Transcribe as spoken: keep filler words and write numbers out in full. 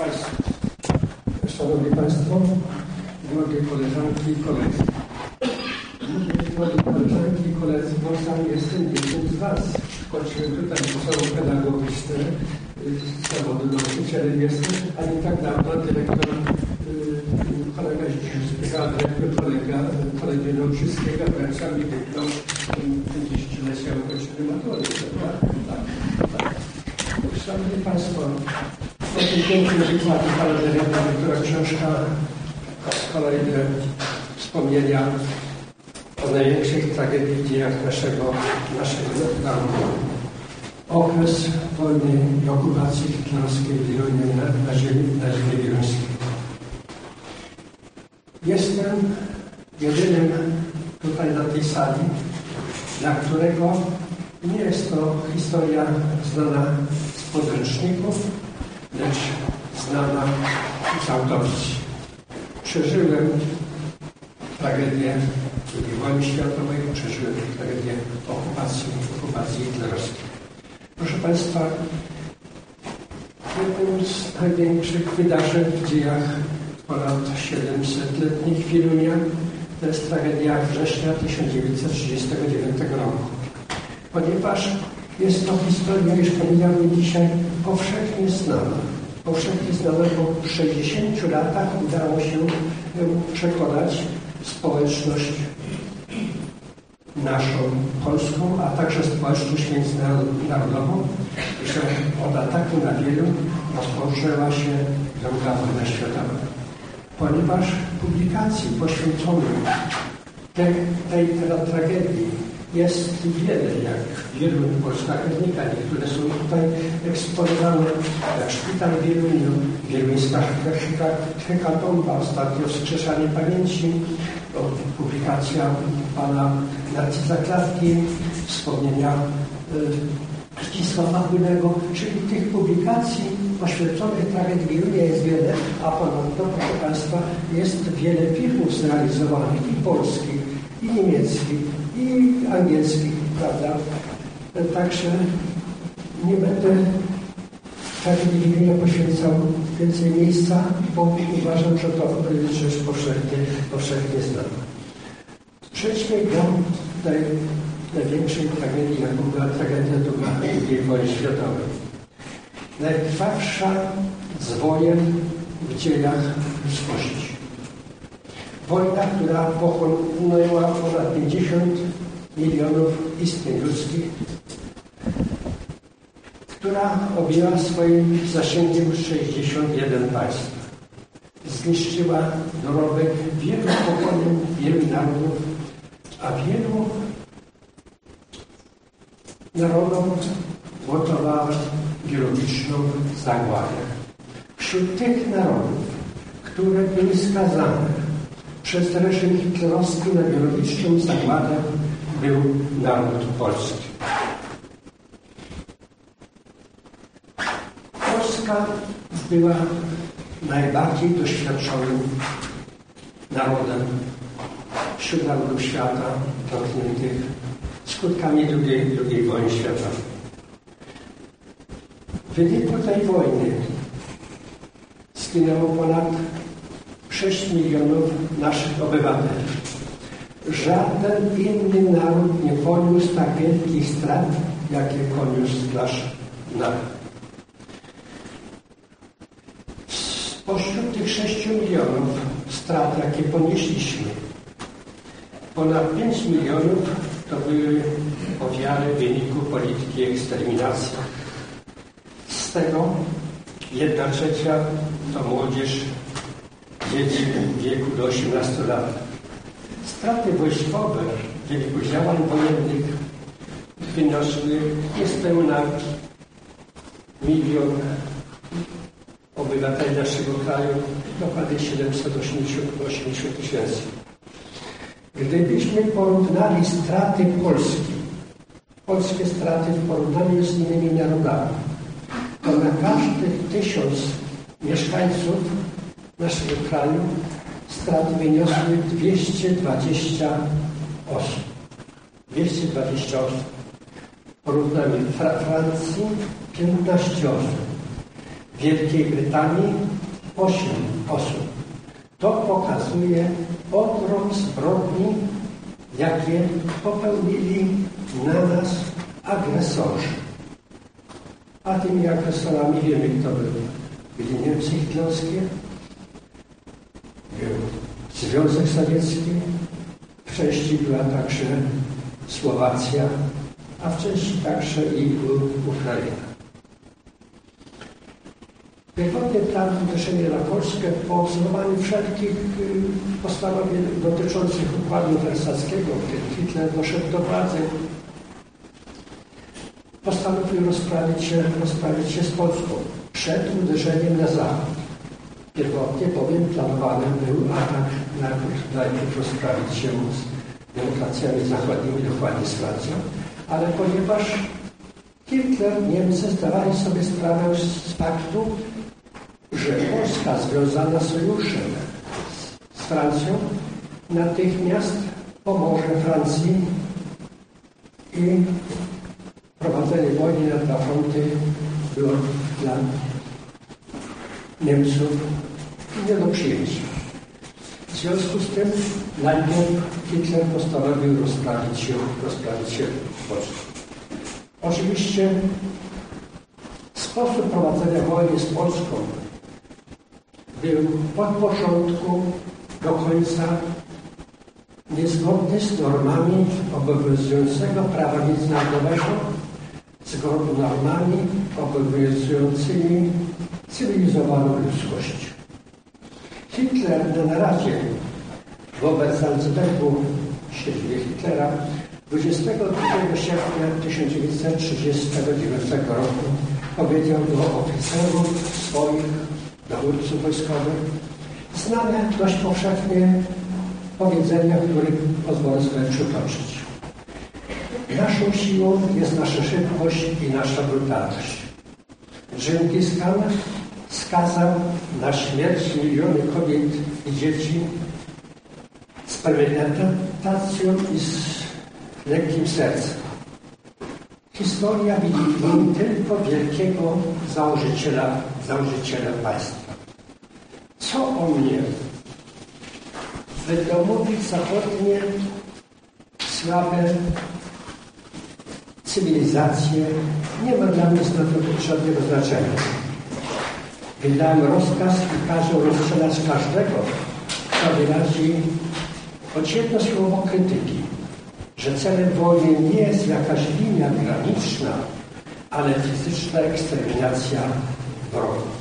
Państwa, Szanowni Państwo, drogie koleżanki i koledzy. Drogie koleżanki i koledzy, bo sam jestem jednym z Was. Skończyłem tutaj liceum pedagogiczne, z zawodu nauczycielem jestem, a nie tak dawno dyrektor yy, kolega Zdziszyńskiego, dyrektor kolega kolegium wszystkiego, wręcza mi dyplom pięćdziesięciolecia ukończony matury. Tak, tak, tak. Szanowni Państwo, po tym pięknym wykładzie pana dyrektora, która książka, kolejne wspomnienia o największych tragedii w dziejach naszego, naszego narodu. Okres wojny i okupacji hitlerowskiej w Wielunie na, na ziemi, na ziemi wieluńskiej. Jestem jedynym tutaj na tej sali, dla którego nie jest to historia znana z podręczników, lecz znana z autorsji. Przeżyłem tragedię drugiej wojny światowej, przeżyłem tragedię okupacji, okupacji hitlerowskiej. Proszę Państwa, jednym z największych wydarzeń w dziejach ponad siedemsetletnich Wielunia to jest tragedia września tysiąc dziewięćset trzydziestego dziewiątego roku. Ponieważ jest to historia, już powiedziałem dzisiaj, powszechnie znana. Powszechnie znana, bo w sześćdziesięciu latach udało się przekonać społeczność naszą, polską, a także społeczność międzynarodową, że od ataku na Wieluń rozpoczęła się druga wojna światowa. Ponieważ publikacji poświęconych tej, tej tragedii jest wiele, jak Wieluń, Polska Kronika, niektóre są tutaj eksponowane, jak Szpital w Wieluniu, Wieluńska Hekatomba, ostatnio Wskrzeszanie Pamięci, publikacja pana Narcyza Klatki, wspomnienia Zdzisława Płynnego, czyli tych publikacji poświęconych tragedii Wielunia jest wiele, a ponadto, proszę Państwa, jest wiele filmów zrealizowanych i polskich, i niemieckich, i angielskich, prawda? Także nie będę tragedii Wielunia poświęcał więcej miejsca, bo uważam, że to rzecz powszechnie, powszechnie znana. Przejdźmy do tej największej tragedii, jaką była tragedia drugiej wojny światowej. Najkrwawsza z wojen w dziejach ludzkości. Wojna, która pochłonęła ponad pięćdziesiąt milionów istnień ludzkich, która objęła swoim zasięgiem sześćdziesiąt jeden państw. Zniszczyła dorobek wielu pokoleń, wielu narodów, a wielu narodom gotowała biologiczną zagładę. Wśród tych narodów, które były skazane przez reżim hitlerowski na biologiczną zagładę, był naród polski. Polska była najbardziej doświadczonym narodem wśród narodów świata dotkniętych skutkami drugiej, drugiej wojny światowej. W wyniku tej wojny zginęło ponad sześć milionów naszych obywateli. Żaden inny naród nie poniósł tak wielkich strat, jakie poniósł nasz naród. Spośród tych sześciu milionów strat, jakie ponieśliśmy, ponad pięć milionów to były ofiary w wyniku polityki eksterminacji. Z tego jedna trzecia to młodzież, dzieci w wieku do osiemnastu lat. Straty wojskowe w wyniku działań wojennych wyniosły niespełna milion obywateli naszego kraju, dokładnie siedemset osiemdziesiąt tysięcy. Gdybyśmy porównali straty Polski, polskie straty w porównaniu z innymi narodami, to na każdy tysiąc mieszkańców naszego kraju straty wyniosły dwieście dwadzieścia osób. dwieście dwadzieścia osób. Porównamy Fra- Francji piętnaście osób. Wielkiej Brytanii osiem osób. To pokazuje ogrom zbrodni, jakie popełnili na nas agresorzy. A tymi agresorami wiemy, kto był. Byli Niemcy hitlerskie, był Związek Sowiecki, w części była także Słowacja, a w części także i Ukraina. Pierwotny plan uderzenia na Polskę po obserwowaniu wszelkich postanowień dotyczących układu wersackiego, kiedy Hitler doszedł do władzy, postanowił rozprawić się, rozprawić się z Polską przed uderzeniem na zachód. Pierwotnie bowiem planowany był atak najpierw, najpierw rozprawić się z demokracjami zachodnimi, dokładnie z Francją, ale ponieważ Hitler, Niemcy zdawali sobie sprawę z faktu, że Polska związana sojuszem z, z Francją natychmiast pomoże Francji i prowadzenie wojny na dwa fronty było dla Niemców nie do przyjęcia. W związku z tym najpierw Hitler postanowił rozprawić się, rozprawić się w Polsce. Oczywiście sposób prowadzenia wojny z Polską był od początku do końca niezgodny z normami obowiązującego prawa międzynarodowego, z normami obowiązującymi cywilizowaną ludzkość. Hitler na naradzie wobec Salzburgu, siedzibie Hitlera, dwudziestego drugiego sierpnia tysiąc dziewięćset trzydziestego dziewiątego roku powiedział do oficerów swoich, dowódców wojskowych, znane dość powszechnie powiedzenia, których pozwolę sobie przytoczyć. Naszą siłą jest nasza szybkość i nasza brutalność. Dżingis Khan skazał na śmierć miliony kobiet i dzieci z premedytacją i z lekkim sercem. Historia widzi w nim tylko wielkiego założyciela, założyciela państwa. Co o mnie? Będą mówić zachodnie słabe cywilizacje, nie ma dla mnie żadnego znaczenia. Wydałem rozkaz i każę rozstrzelać każdego, kto wyrazi choć jedno słowo krytyki, że celem wojny nie jest jakaś linia graniczna, ale fizyczna eksterminacja wrogów.